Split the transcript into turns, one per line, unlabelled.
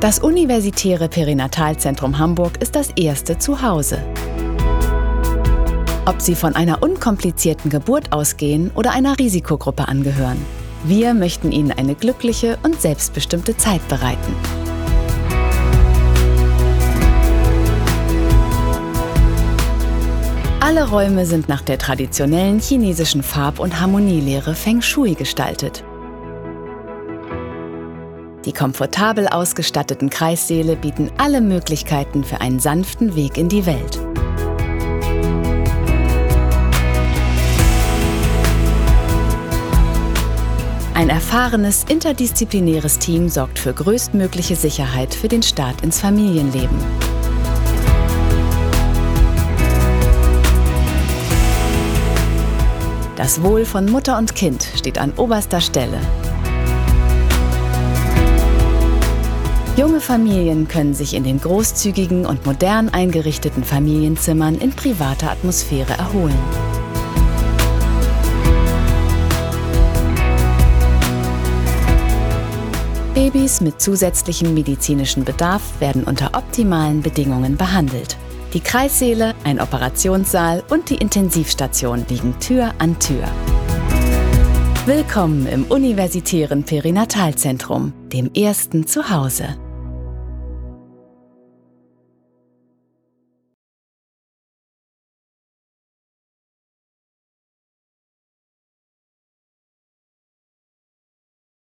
Das Universitäre Perinatalzentrum Hamburg ist das erste Zuhause. Ob Sie von einer unkomplizierten Geburt ausgehen oder einer Risikogruppe angehören, wir möchten Ihnen eine glückliche und selbstbestimmte Zeit bereiten. Alle Räume sind nach der traditionellen chinesischen Farb- und Harmonielehre Feng Shui gestaltet. Die komfortabel ausgestatteten Kreissäle bieten alle Möglichkeiten für einen sanften Weg in die Welt. Ein erfahrenes, interdisziplinäres Team sorgt für größtmögliche Sicherheit für den Start ins Familienleben. Das Wohl von Mutter und Kind steht an oberster Stelle. Junge Familien können sich in den großzügigen und modern eingerichteten Familienzimmern in privater Atmosphäre erholen. Babys mit zusätzlichem medizinischen Bedarf werden unter optimalen Bedingungen behandelt. Die Kreissäle, ein Operationssaal und die Intensivstation liegen Tür an Tür. Willkommen im Universitären Perinatalzentrum, dem ersten Zuhause.